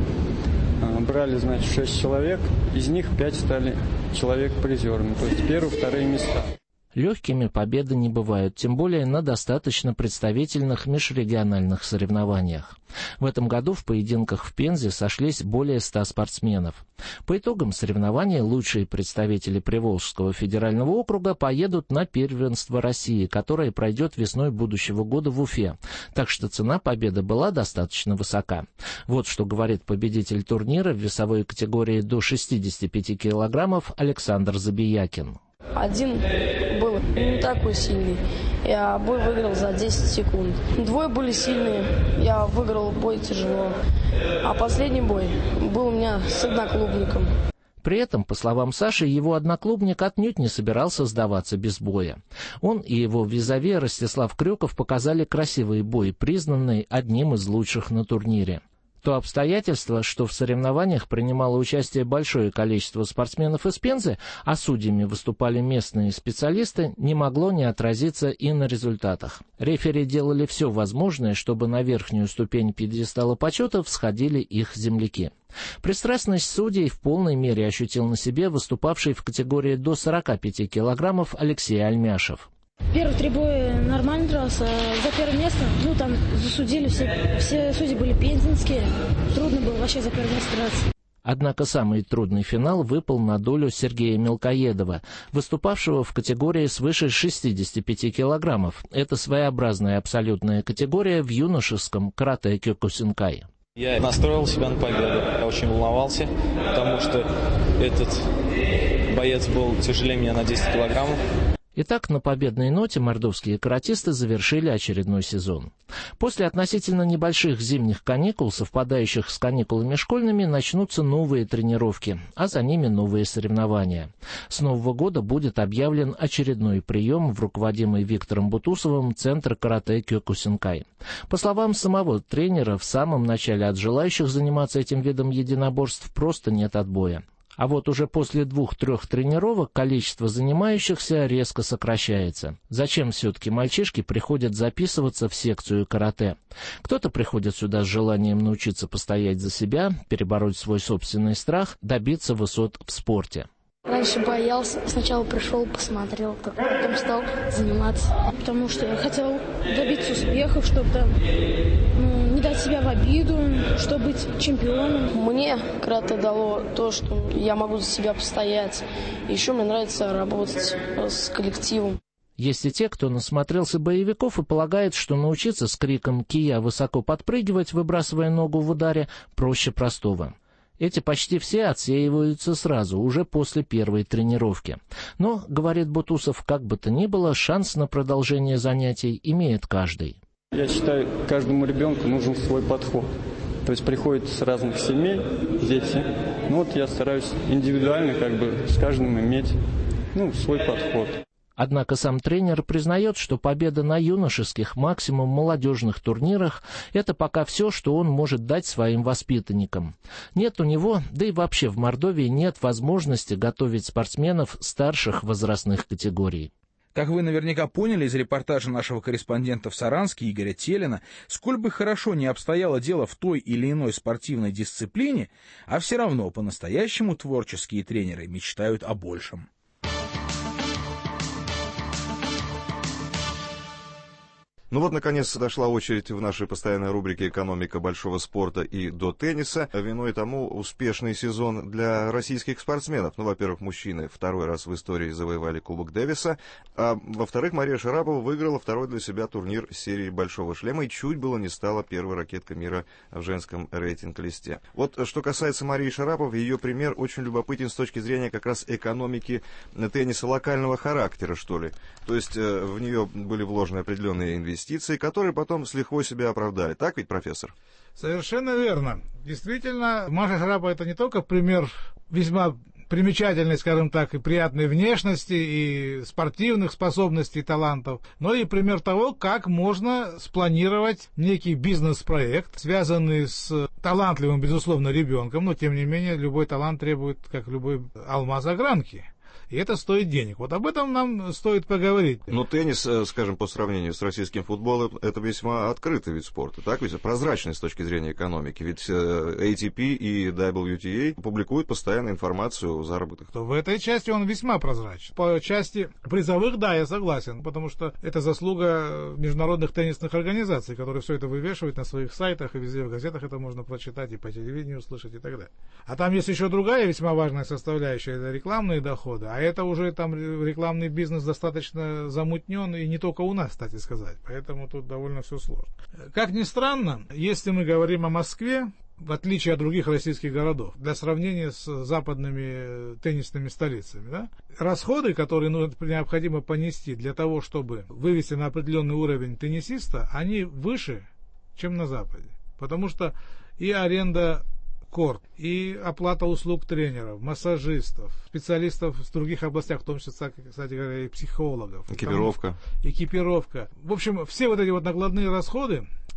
Брали, значит, шесть человек, из них пять стали человек-призерами, то есть первые, вторые места. Легкими победы не бывают, тем более на достаточно представительных межрегиональных соревнованиях. В этом году в поединках в Пензе сошлись более ста спортсменов. По итогам соревнований лучшие представители Приволжского федерального округа поедут на первенство России, которое пройдет весной будущего года в Уфе. Так что цена победы была достаточно высока. Вот что говорит победитель турнира в весовой категории до шестидесяти пяти килограммов Александр Забиякин. Один был не такой сильный. Я бой выиграл за десять секунд. Двое были сильные. Я выиграл бой тяжело. А последний бой был у меня с одноклубником. При этом, по словам Саши, его одноклубник отнюдь не собирался сдаваться без боя. Он и его визави Ростислав Крюков показали красивый бой, признанный одним из лучших на турнире. То обстоятельство, что в соревнованиях принимало участие большое количество спортсменов из Пензы, а судьями выступали местные специалисты, не могло не отразиться и на результатах. Рефери делали все возможное, чтобы на верхнюю ступень пьедестала почета всходили их земляки. Пристрастность судей в полной мере ощутил на себе выступавший в категории до сорока пяти килограммов Алексей Альмяшев. Первые три боя нормально дрался. За первое место, ну там засудили, все, все судьи были пензенские. Трудно было вообще за первое место драться. Однако самый трудный финал выпал на долю Сергея Мелкоедова, выступавшего в категории свыше шестидесяти пяти килограммов. Это своеобразная абсолютная категория в юношеском каратэ Кёкусинкай. Я настроил себя на победу. Я очень волновался, потому что этот боец был тяжелее меня на десять килограммов. Итак, на победной ноте мордовские каратисты завершили очередной сезон. После относительно небольших зимних каникул, совпадающих с каникулами школьными, начнутся новые тренировки, а за ними новые соревнования. С Нового года будет объявлен очередной прием в руководимый Виктором Бутусовым Центр каратэ Кёкусинкай. По словам самого тренера, в самом начале от желающих заниматься этим видом единоборств просто нет отбоя. А вот уже после двух-трех тренировок количество занимающихся резко сокращается. Зачем все-таки мальчишки приходят записываться в секцию каратэ? Кто-то приходит сюда с желанием научиться постоять за себя, перебороть свой собственный страх, добиться высот в спорте. Раньше боялся, сначала пришел, посмотрел, потом стал заниматься. Потому что я хотел добиться успехов, чтобы там, ну, не дать себя в обиду, чтобы быть чемпионом. Мне каратэ дало то, что я могу за себя постоять. Еще мне нравится работать с коллективом. Есть и те, кто насмотрелся боевиков и полагает, что научиться с криком «Кия» высоко подпрыгивать, выбрасывая ногу в ударе, проще простого. Эти почти все отсеиваются сразу, уже после первой тренировки. Но, говорит Бутусов, как бы то ни было, шанс на продолжение занятий имеет каждый. Я считаю, каждому ребенку нужен свой подход. То есть приходят с разных семей дети. Ну вот я стараюсь индивидуально как бы с каждым иметь, ну, свой подход. Однако сам тренер признает, что победа на юношеских, максимум молодежных турнирах – это пока все, что он может дать своим воспитанникам. Нет у него, да и вообще в Мордовии нет возможности готовить спортсменов старших возрастных категорий. Как вы наверняка поняли из репортажа нашего корреспондента в Саранске Игоря Телина, сколь бы хорошо ни обстояло дело в той или иной спортивной дисциплине, а все равно по-настоящему творческие тренеры мечтают о большем. Ну вот, наконец, дошла очередь в нашей постоянной рубрике «Экономика большого спорта» и до тенниса. Виной тому успешный сезон для российских спортсменов. Ну, во-первых, мужчины второй раз в истории завоевали Кубок Дэвиса, а во-вторых, Мария Шарапова выиграла второй для себя турнир серии «Большого шлема» и чуть было не стала первой ракеткой мира в женском рейтинг-листе. Вот что касается Марии Шараповой, ее пример очень любопытен с точки зрения как раз экономики тенниса локального характера, что ли. То есть в нее были вложены определенные инвестиции, инвестиции, которые потом с лихвой себя оправдали. Так ведь, профессор? Совершенно верно. Действительно, Маша Шарапова — это не только пример весьма примечательной, скажем так, и приятной внешности, и спортивных способностей, и талантов, но и пример того, как можно спланировать некий бизнес-проект, связанный с талантливым, безусловно, ребенком, но, тем не менее, любой талант требует, как любой алмаз, огранки. И это стоит денег. Вот об этом нам стоит поговорить. Но теннис, скажем, по сравнению с российским футболом, это весьма открытый вид спорта, так ведь? Прозрачный с точки зрения экономики. Ведь эй ти пи и дабл ю ти эй публикуют постоянно информацию о заработках. В этой части он весьма прозрачен. По части призовых, да, я согласен, потому что это заслуга международных теннисных организаций, которые все это вывешивают на своих сайтах, и везде в газетах это можно прочитать, и по телевидению услышать, и так далее. А там есть еще другая весьма важная составляющая, это рекламные доходы. А это уже там рекламный бизнес достаточно замутнен, и не только у нас, кстати сказать. Поэтому тут довольно все сложно. Как ни странно, если мы говорим о Москве, в отличие от других российских городов, для сравнения с западными теннисными столицами, да, расходы, которые ну, необходимо понести для того, чтобы вывести на определенный уровень теннисиста, они выше, чем на Западе. Потому что и аренда корт, и оплата услуг тренеров, массажистов, специалистов в других областях, в том числе, кстати говоря, и психологов. Экипировка. Там, экипировка. В общем, все вот эти вот накладные расходы,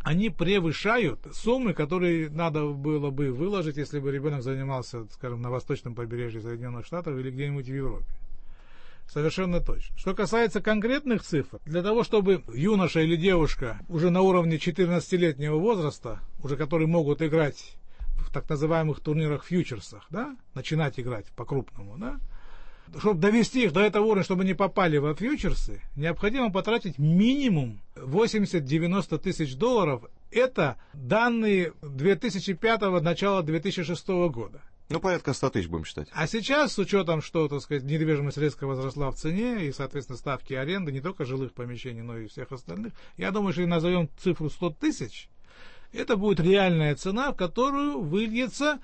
они превышают суммы, которые надо было бы выложить, если бы ребенок занимался, скажем, на восточном побережье Соединенных Штатов или где-нибудь в Европе. Совершенно точно. Что касается конкретных цифр, для того, чтобы юноша или девушка уже на уровне четырнадцатилетнего возраста, уже которые могут играть в так называемых турнирах-фьючерсах, да, начинать играть по-крупному, да, чтобы довести их до этого уровня, чтобы они попали во фьючерсы, необходимо потратить минимум восемьдесят-девяносто тысяч долларов. Это данные две тысячи пятого, начала две тысячи шестого года. Ну, порядка ста тысяч будем считать. А сейчас, с учетом, что, так сказать, недвижимость резко возросла в цене, и, соответственно, ставки аренды не только жилых помещений, но и всех остальных, я думаю, что и назовем цифру сто тысяч, это будет реальная цена, в которую выльется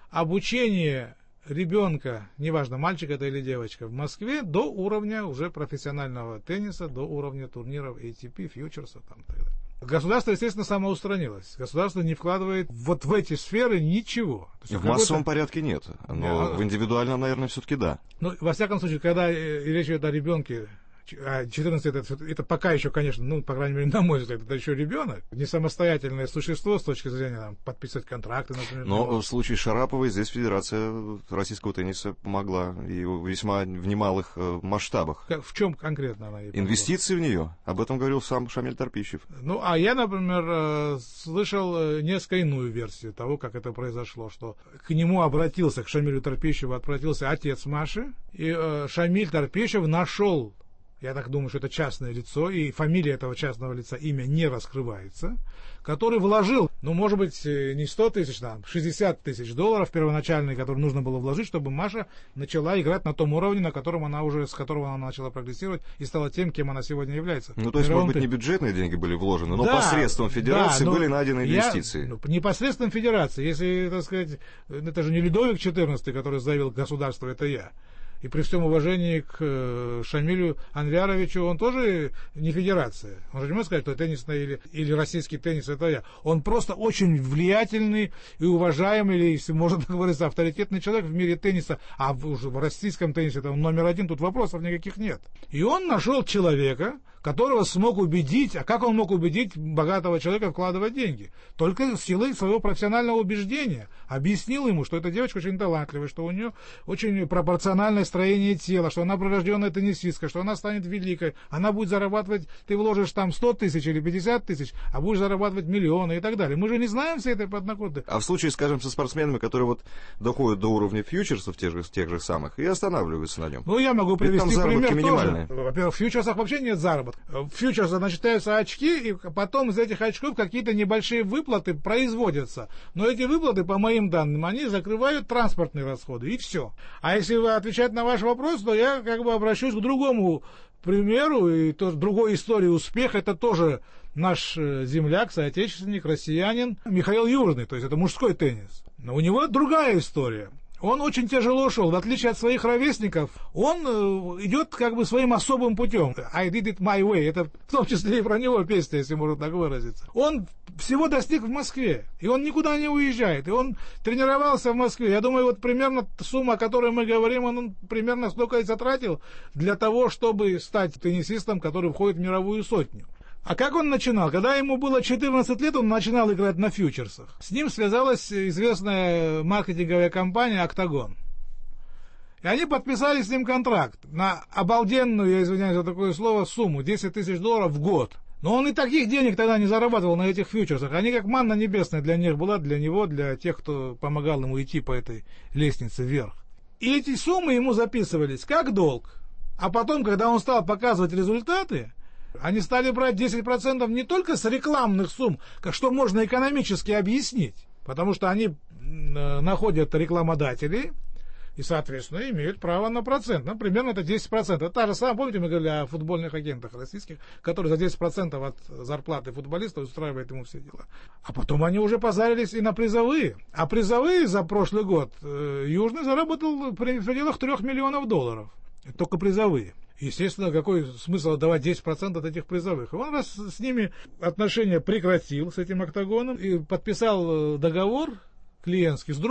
обучение ребенка, неважно, мальчик это или девочка, в Москве до уровня уже профессионального тенниса, до уровня турниров эй ти пи, фьючерсов там, и так далее. Государство, естественно, самоустранилось. Государство не вкладывает вот в эти сферы ничего. В массовом порядке нет, но yeah. в индивидуальном, наверное, все-таки да. Ну, во всяком случае, когда речь идет о ребенке, четырнадцать это, это пока еще, конечно, ну, по крайней мере, на мой взгляд, это еще ребенок, не самостоятельное существо с точки зрения там, подписывать контракты, например. Но в случае Шараповой здесь Федерация российского тенниса помогла, и весьма в немалых э, масштабах. В чем конкретно она ей помогла? Инвестиции в нее. Об этом говорил сам Шамиль Торпищев. Ну, а я, например, э, слышал несколько иную версию того, как это произошло, что к нему обратился, к Шамилю Торпищеву обратился отец Маши, и э, Шамиль Торпищев нашел, я так думаю, что это частное лицо, и фамилия этого частного лица, имя не раскрывается, который вложил, ну, может быть, не сто тысяч, там, шестьдесят тысяч долларов первоначальные, которые нужно было вложить, чтобы Маша начала играть на том уровне, на котором она уже, с которого она начала прогрессировать и стала тем, кем она сегодня является. Ну, то есть, может быть, не бюджетные деньги были вложены, но да, посредством федерации да, были найдены инвестиции. Я, ну, непосредством федерации. Если, так сказать, это же не Людовик четырнадцатый, который заявил государство, это я. И при всем уважении к э, Шамилю Анвяровичу, он тоже не федерация. Он же не может сказать, что теннисный или, или российский теннис это я. Он просто очень влиятельный и уважаемый, или, если можно так говорить, авторитетный человек в мире тенниса. А в, уже в российском теннисе это он номер один, тут вопросов никаких нет. И он нашел человека, которого смог убедить, а как он мог убедить богатого человека вкладывать деньги? Только силой своего профессионального убеждения. Объяснил ему, что эта девочка очень талантливая, что у нее очень пропорциональное строение тела, что она прирожденная теннисистка, что она станет великой, она будет зарабатывать, ты вложишь там сто тысяч или пятьдесят тысяч, а будешь зарабатывать миллионы и так далее. Мы же не знаем всей этой подноготной. А в случае, скажем, со спортсменами, которые вот доходят до уровня фьючерсов, тех же, тех же самых, и останавливаются на нем. Ну, я могу привести пример минимальные. тоже. Во-первых, в фьючерсах вообще нет заработка. В фьючерсах начитаются очки, и потом из этих очков какие-то небольшие выплаты производятся. Но эти выплаты, по моим данным, они закрывают транспортные расходы, и все. А если вы отвечать на ваш вопрос, то я как бы обращусь к другому примеру, и то, другой истории успеха, это тоже наш земляк, соотечественник, россиянин Михаил Юрный, то есть это мужской теннис. Но у него другая история. Он очень тяжело шел, в отличие от своих ровесников, он э, идет как бы своим особым путем. I did it my way, это в том числе и про него песня, если можно так выразиться. Он всего достиг в Москве, и он никуда не уезжает, и он тренировался в Москве. Я думаю, вот примерно сумма, о которой мы говорим, он, он примерно столько и затратил для того, чтобы стать теннисистом, который входит в мировую сотню. А как он начинал? Когда ему было четырнадцать лет, он начинал играть на фьючерсах. С ним связалась известная маркетинговая компания «Октагон». И они подписали с ним контракт на обалденную, я извиняюсь за такое слово, сумму, десять тысяч долларов в год. Но он и таких денег тогда не зарабатывал на этих фьючерсах. Они как манна небесная для них была, для него, для тех, кто помогал ему идти по этой лестнице вверх. И эти суммы ему записывались как долг. А потом, когда он стал показывать результаты, они стали брать десять процентов не только с рекламных сумм, как что можно экономически объяснить, потому что они э, находят рекламодателей и, соответственно, имеют право на процент. Ну, примерно это десять процентов. Это та же самая, помните, мы говорили о футбольных агентах российских, которые за десять процентов от зарплаты футболиста устраивают ему все дела. А потом они уже позарились и на призовые. А призовые за прошлый год э, Южный заработал в пределах трех миллионов долларов. Это только призовые. Естественно, какой смысл отдавать десять процентов от этих призовых? Он раз с ними отношения прекратил, с этим «Октагоном», и подписал договор клиентский с другой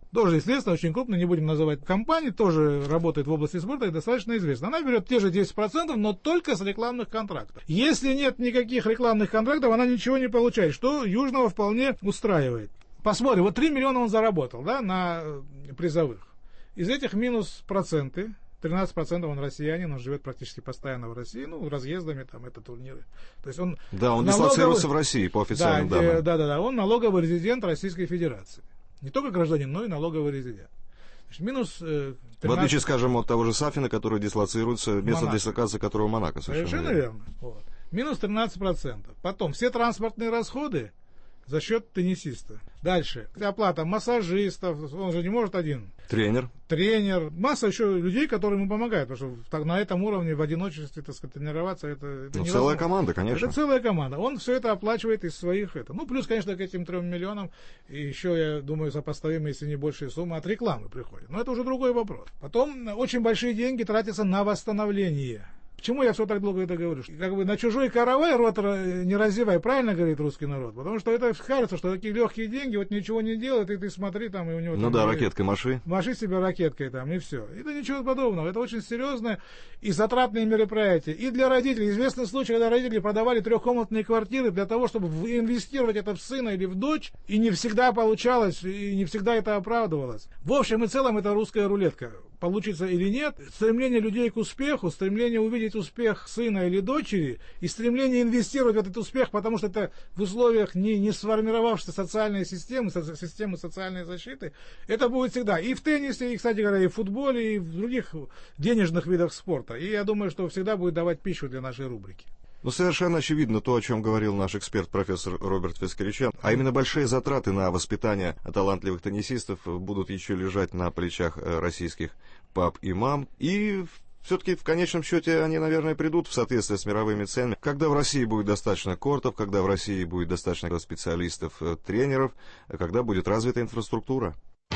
Тоже, естественно, очень крупно, не будем называть компании, тоже работает в области спорта и достаточно известна. Она берет те же десять процентов, но только с рекламных контрактов. Если нет никаких рекламных контрактов, она ничего не получает, что Южного вполне устраивает. Посмотрим, вот три миллиона он заработал, да, на призовых. Из этих минус проценты, тринадцать процентов он россиянин, он живет практически постоянно в России, ну, разъездами, там, это турниры. То есть он да, он налоговый... дислоцируется в России, по официальным да, данным. Да, да, да, он налоговый резидент Российской Федерации. Не только гражданин, но и налоговый резидент. Значит, минус э, тринадцать... В отличие, скажем, от того же Сафина, который дислоцируется, место дислокации которого Монако. Совершенно, совершенно верно. верно. Вот. Минус тринадцать процентов. Потом все транспортные расходы за счет теннисиста. Дальше. Оплата массажистов, он же не может один. Тренер. Тренер. Масса еще людей, которые ему помогают, потому что на этом уровне в одиночестве, так сказать, тренироваться, это, это ну, невозможно. Целая команда, конечно. Это целая команда. Он все это оплачивает из своих... Это. Ну, плюс, конечно, к этим трем миллионам, и еще, я думаю, сопоставимые, если не большие суммы, от рекламы приходят. Но это уже другой вопрос. Потом очень большие деньги тратятся на восстановление. Почему я все так долго это говорю? Как бы на чужой каравай рот не разевай, правильно говорит русский народ? Потому что это кажется, что такие легкие деньги, вот ничего не делают, и ты смотри там, и у него... Ну там, да, и, ракеткой маши. Маши себе ракеткой там, и все. Это ничего подобного. Это очень серьезное и затратные мероприятия. И для родителей. Известный случай, когда родители продавали трехкомнатные квартиры для того, чтобы инвестировать это в сына или в дочь, и не всегда получалось, и не всегда это оправдывалось. В общем и целом, это русская рулетка. Получится или нет, стремление людей к успеху, стремление увидеть успех сына или дочери и стремление инвестировать в этот успех, потому что это в условиях не, не сформировавшейся социальной системы, со, системы социальной защиты, это будет всегда. И в теннисе, и, кстати говоря, и в футболе, и в других денежных видах спорта. И я думаю, что всегда будет давать пищу для нашей рубрики. Ну, совершенно очевидно то, о чем говорил наш эксперт, профессор Роберт Фискаричян, а именно большие затраты на воспитание талантливых теннисистов будут еще лежать на плечах российских пап и мам, и все-таки в конечном счете они, наверное, придут в соответствии с мировыми ценами, когда в России будет достаточно кортов, когда в России будет достаточно специалистов, тренеров, когда будет развита инфраструктура.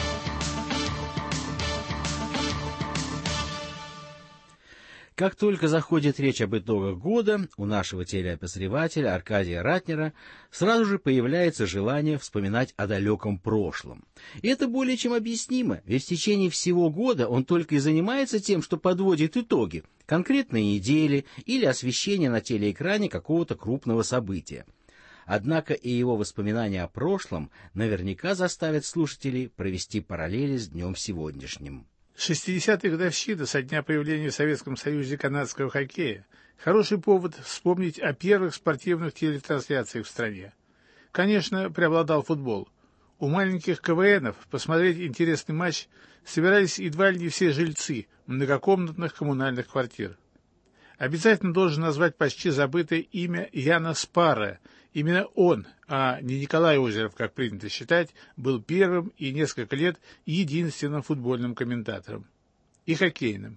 Как только заходит речь об итогах года, у нашего телеобозревателя Аркадия Ратнера сразу же появляется желание вспоминать о далеком прошлом. И это более чем объяснимо, ведь в течение всего года он только и занимается тем, что подводит итоги, конкретные недели или освещение на телеэкране какого-то крупного события. Однако и его воспоминания о прошлом наверняка заставят слушателей провести параллели с днем сегодняшним. шестидесятая годовщина со дня появления в Советском Союзе канадского хоккея – хороший повод вспомнить о первых спортивных телетрансляциях в стране. Конечно, преобладал футбол. У маленьких КВНов посмотреть интересный матч собирались едва ли не все жильцы многокомнатных коммунальных квартир. Обязательно должен назвать почти забытое имя Яна Спара. Именно он, а не Николай Озеров, как принято считать, был первым и несколько лет единственным футбольным комментатором. И хоккейным.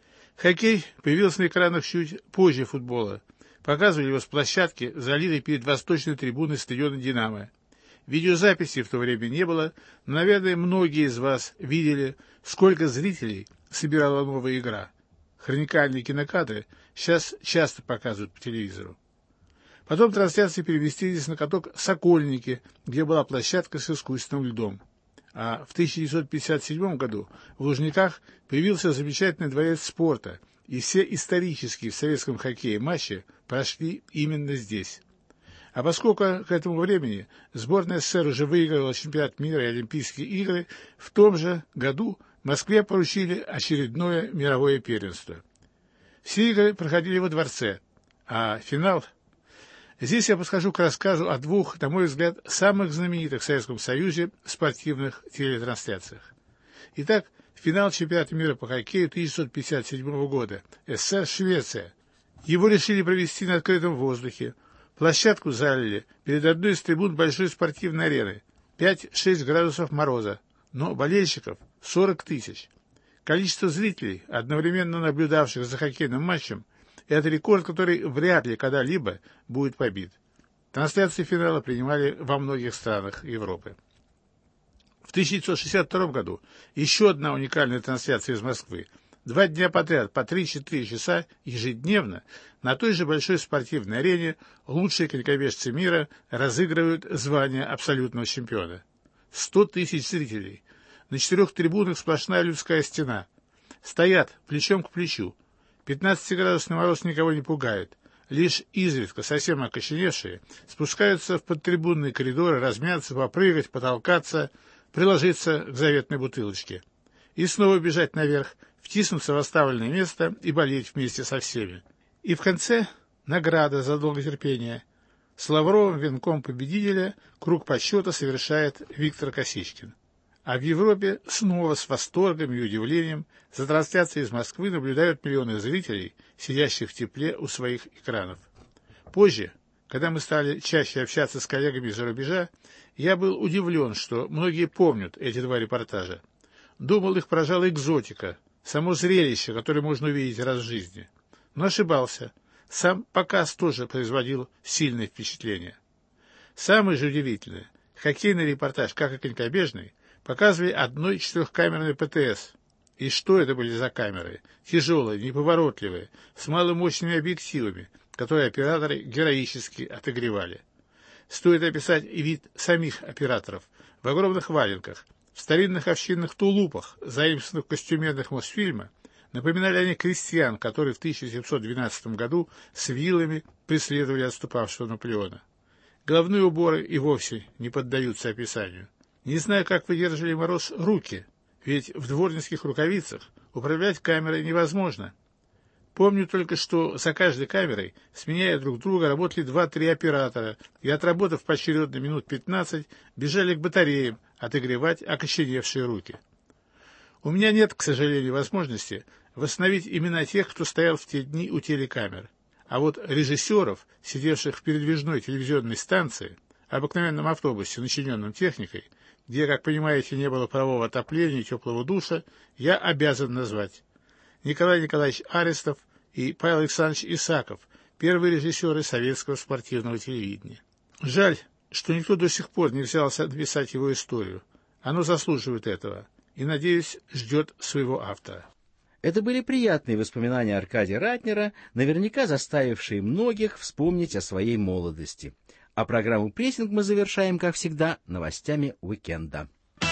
Хоккей появился на экранах чуть позже футбола. Показывали его с площадки, залитой перед восточной трибуной стадиона «Динамо». Видеозаписи в то время не было, но, наверное, многие из вас видели, сколько зрителей собирала новая игра. Хроникальные кинокадры сейчас часто показывают по телевизору. Потом трансляции переместились на каток «Сокольники», где была площадка с искусственным льдом. А в тысяча девятьсот пятьдесят седьмом году в Лужниках появился замечательный дворец спорта, и все исторические в советском хоккее матчи прошли именно здесь. А поскольку к этому времени сборная СССР уже выиграла чемпионат мира и Олимпийские игры, в том же году Москве поручили очередное мировое первенство. Все игры проходили во дворце, а финал... Здесь я подхожу к рассказу о двух, на мой взгляд, самых знаменитых в Советском Союзе спортивных телетрансляциях. Итак, финал чемпионата мира по хоккею тысяча девятьсот пятьдесят седьмого года. СССР-Швеция. Его решили провести на открытом воздухе. Площадку залили перед одной из трибун большой спортивной арены. пять-шесть градусов мороза. Но болельщиков сорок тысяч. Количество зрителей, одновременно наблюдавших за хоккейным матчем, это рекорд, который вряд ли когда-либо будет побит. Трансляции финала принимали во многих странах Европы. В тысяча девятьсот шестьдесят втором году еще одна уникальная трансляция из Москвы. Два дня подряд по три-четыре часа ежедневно на той же большой спортивной арене лучшие конькобежцы мира разыгрывают звание абсолютного чемпиона. Сто тысяч зрителей. На четырех трибунах сплошная людская стена. Стоят плечом к плечу. пятнадцатиградусный мороз никого не пугает. Лишь изредка, совсем окоченевшие, спускаются в подтрибунные коридоры, размяться, попрыгать, потолкаться, приложиться к заветной бутылочке. И снова бежать наверх, втиснуться в оставленное место и болеть вместе со всеми. И в конце награда за долготерпение. С лавровым венком победителя круг почета совершает Виктор Косичкин. А в Европе снова с восторгом и удивлением за трансляцией из Москвы наблюдают миллионы зрителей, сидящих в тепле у своих экранов. Позже, когда мы стали чаще общаться с коллегами из-за рубежа, я был удивлен, что многие помнят эти два репортажа. Думал, их поражала экзотика, само зрелище, которое можно увидеть раз в жизни. Но ошибался. Сам показ тоже производил сильное впечатление. Самое же удивительное, хоккейный репортаж, как и конькобежный, показывали одной четырехкамерной ПТС. И что это были за камеры? Тяжелые, неповоротливые, с маломощными объективами, которые операторы героически отогревали. Стоит описать и вид самих операторов в огромных валенках, в старинных овчинных тулупах, заимствованных в костюмерных Мосфильма. Напоминали они крестьян, которые в тысяча семьсот двенадцатом году с вилами преследовали отступавшего Наполеона. Головные уборы и вовсе не поддаются описанию. Не знаю, как выдерживали мороз руки, ведь в дворницких рукавицах управлять камерой невозможно. Помню только, что за каждой камерой, сменяя друг друга, работали два-три оператора и, отработав поочередно минут пятнадцать, бежали к батареям отогревать окоченевшие руки. У меня нет, к сожалению, возможности восстановить имена тех, кто стоял в те дни у телекамер. А вот режиссеров, сидевших в передвижной телевизионной станции, обыкновенном автобусе, начиненном техникой, где, как понимаете, не было парового отопления и теплого душа, я обязан назвать. Николай Николаевич Арестов и Павел Александрович Исаков, первые режиссеры советского спортивного телевидения. Жаль, что никто до сих пор не взялся написать его историю. Оно заслуживает этого и, надеюсь, ждет своего автора. Это были приятные воспоминания Аркадия Ратнера, наверняка заставившие многих вспомнить о своей молодости. А программу «Прессинг» мы завершаем, как всегда, новостями уикенда.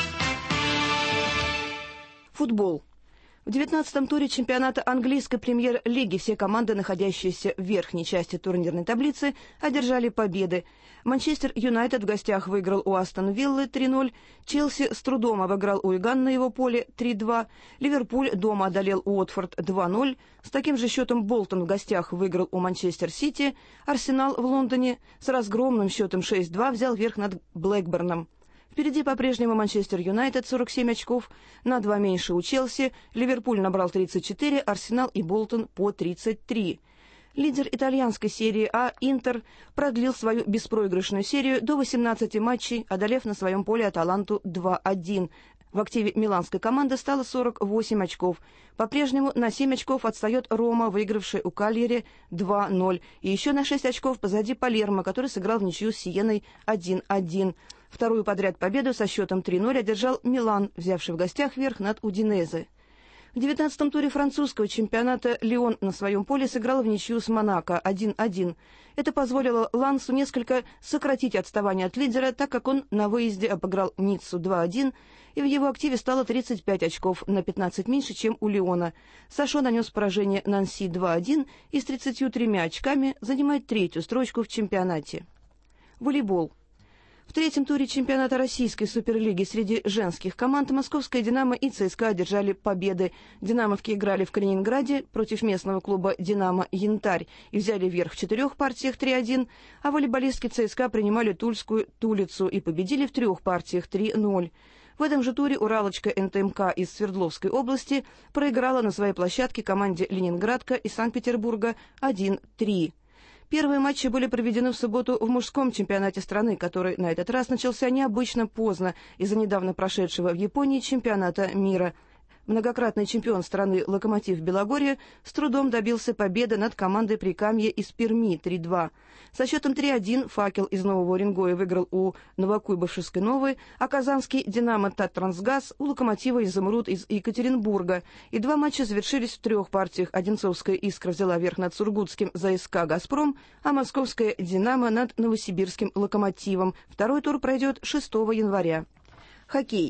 Футбол. В девятнадцатом туре чемпионата английской премьер-лиги все команды, находящиеся в верхней части турнирной таблицы, одержали победы. Манчестер Юнайтед в гостях выиграл у Астон Виллы три ноль, Челси с трудом обыграл Уиган на его поле три два, Ливерпуль дома одолел Уотфорд два ноль, с таким же счетом Болтон в гостях выиграл у Манчестер Сити, Арсенал в Лондоне с разгромным счетом шесть два взял верх над Блэкберном. Впереди по-прежнему Манчестер Юнайтед сорок семь очков, на два меньше у Челси, Ливерпуль набрал тридцать четыре, Арсенал и Болтон по тридцать три. Лидер итальянской серии А Интер продлил свою беспроигрышную серию до восемнадцати матчей, одолев на своем поле Аталанту два один. В активе миланской команды стало сорок восемь очков. По-прежнему на семь очков отстает Рома, выигравшая у Кальяри два ноль. И еще на шесть очков позади Палермо, который сыграл в ничью с Сиеной один один. Вторую подряд победу со счетом три ноль одержал Милан, взявший в гостях верх над Удинезе. В девятнадцатом туре французского чемпионата Лион на своем поле сыграл в ничью с Монако один один. Это позволило Лансу несколько сократить отставание от лидера, так как он на выезде обыграл Ниццу два один, и в его активе стало тридцать пять очков, на пятнадцать меньше, чем у Лиона. Сашо нанес поражение Нанси два один и с тридцатью тремя очками занимает третью строчку в чемпионате. Волейбол. В третьем туре чемпионата Российской суперлиги среди женских команд Московская «Динамо» и ЦСКА одержали победы. «Динамовки» играли в Калининграде против местного клуба «Динамо Янтарь» и взяли верх в четырех партиях три один, а волейболистки ЦСКА принимали Тульскую «Тулицу» и победили в трех партиях три ноль. В этом же туре «Уралочка» эн тэ эм ка из Свердловской области проиграла на своей площадке команде «Ленинградка» из Санкт-Петербурга один три. Первые матчи были проведены в субботу в мужском чемпионате страны, который на этот раз начался необычно поздно из-за недавно прошедшего в Японии чемпионата мира. Многократный чемпион страны «Локомотив Белогорье» с трудом добился победы над командой Прикамья из Перми три два. Со счетом три один «Факел» из Нового Уренгоя выиграл у Новокуйбышевской Новой, а казанский «Динамо Таттрансгаз» у «Локомотива Изумруд» из Екатеринбурга. И два матча завершились в трех партиях. Одинцовская «Искра» взяла верх над сургутским ЗСК «Газпром», а московская «Динамо» над новосибирским «Локомотивом». Второй тур пройдет шестого января. Хоккей.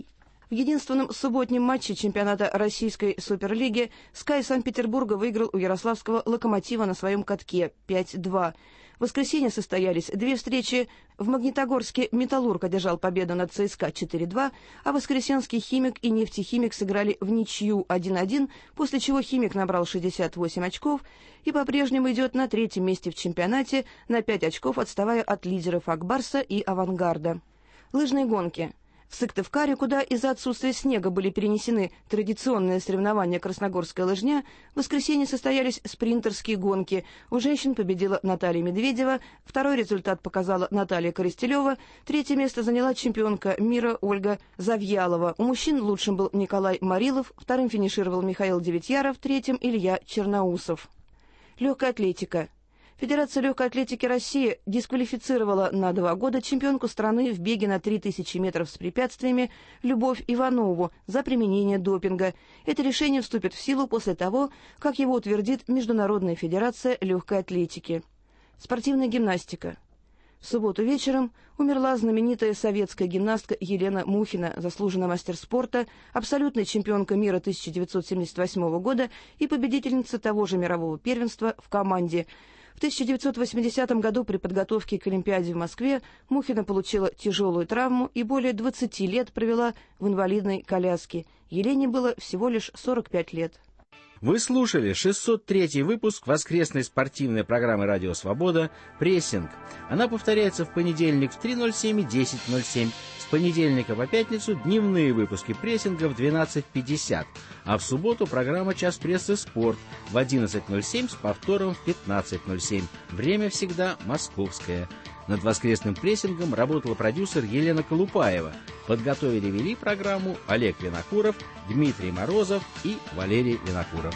В единственном субботнем матче чемпионата Российской Суперлиги «Скай» Санкт-Петербурга выиграл у ярославского «Локомотива» на своем катке пять-два. В воскресенье состоялись две встречи. В Магнитогорске «Металлург» одержал победу над ЦСКА четыре-два, а воскресенский «Химик» и «Нефтехимик» сыграли в ничью один-один, после чего «Химик» набрал шестьдесят восемь очков и по-прежнему идет на третьем месте в чемпионате, на пять очков отставая от лидеров «Акбарса» и «Авангарда». Лыжные гонки. В Сыктывкаре, куда из-за отсутствия снега были перенесены традиционные соревнования «Красногорская лыжня», в воскресенье состоялись спринтерские гонки. У женщин победила Наталья Медведева, второй результат показала Наталья Коростелева, третье место заняла чемпионка мира Ольга Завьялова. У мужчин лучшим был Николай Марилов, вторым финишировал Михаил Девятьяров, третьим Илья Черноусов. Легкая атлетика. Федерация легкой атлетики России дисквалифицировала на два года чемпионку страны в беге на три тысячи метров с препятствиями Любовь Иванову за применение допинга. Это решение вступит в силу после того, как его утвердит Международная федерация легкой атлетики. Спортивная гимнастика. В субботу вечером умерла знаменитая советская гимнастка Елена Мухина, заслуженный мастер спорта, абсолютная чемпионка мира тысяча девятьсот семьдесят восьмого года и победительница того же мирового первенства в команде. В тысяча девятьсот восьмидесятом году при подготовке к Олимпиаде в Москве Мухина получила тяжелую травму и более двадцати лет провела в инвалидной коляске. Елене было всего лишь сорок пять лет. Вы слушали шестьсот третий выпуск воскресной спортивной программы «Радио Свобода» «Прессинг». Она повторяется в понедельник в три ноль семь и десять ноль семь. С понедельника по пятницу дневные выпуски «Прессинга» в двенадцать пятьдесят. А в субботу программа «Час прессы. Спорт» в одиннадцать ноль семь с повтором в пятнадцать ноль семь. Время всегда московское. Над воскресным прессингом работала продюсер Елена Колупаева. Подготовили и вели программу Олег Винокуров, Дмитрий Морозов и Валерий Винокуров.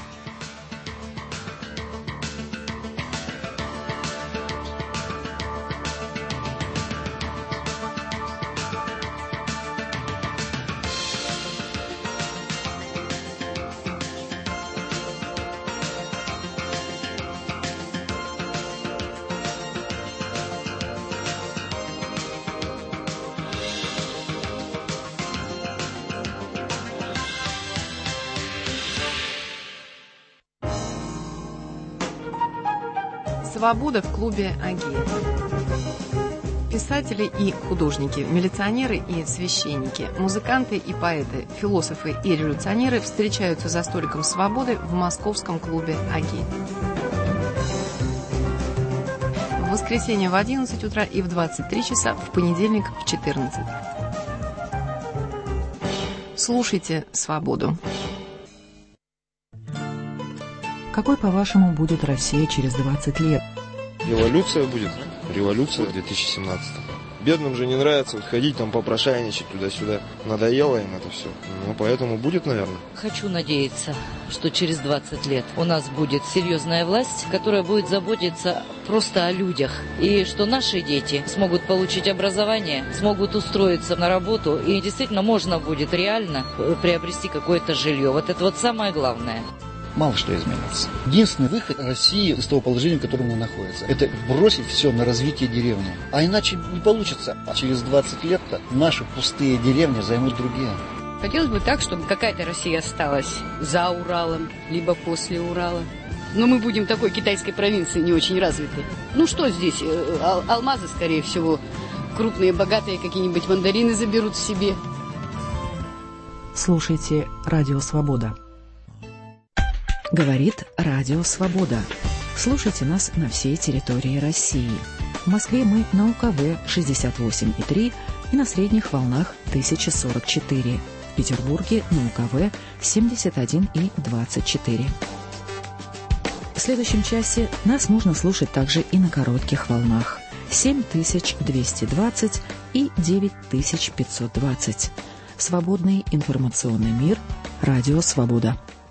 Свобода в клубе Агея. Писатели и художники, милиционеры и священники, музыканты и поэты, философы и революционеры встречаются за столиком свободы в московском клубе Агея. В воскресенье в одиннадцать утра и в двадцать три часа, в понедельник в четырнадцать. Слушайте «Свободу». Какой, по-вашему, будет Россия через двадцать лет? Революция будет. Революция в две тысячи семнадцатом. Бедным же не нравится вот ходить там попрошайничать туда-сюда. Надоело им это все. Ну, поэтому будет, наверное. Хочу надеяться, что через двадцать лет у нас будет серьезная власть, которая будет заботиться просто о людях. И что наши дети смогут получить образование, смогут устроиться на работу. И действительно можно будет реально приобрести какое-то жилье. Вот это вот самое главное. Мало что изменится. Единственный выход России из того положения, в котором она находится, это бросить все на развитие деревни. А иначе не получится. А через двадцать лет-то наши пустые деревни займут другие. Хотелось бы так, чтобы какая-то Россия осталась за Уралом, либо после Урала. Но мы будем такой китайской провинции не очень развитой. Ну что здесь? Ал- алмазы, скорее всего. Крупные, богатые какие-нибудь мандарины заберут себе. Слушайте «Радио Свобода». Говорит Радио Свобода. Слушайте нас на всей территории России. В Москве мы на УКВ шестьдесят восемь и три и на средних волнах тысяча сорок четыре. В Петербурге на УКВ семьдесят один и двадцать четыре. В следующем часе нас можно слушать также и на коротких волнах семь тысяч двести двадцать и девять тысяч пятьсот двадцать. Свободный информационный мир. Радио Свобода.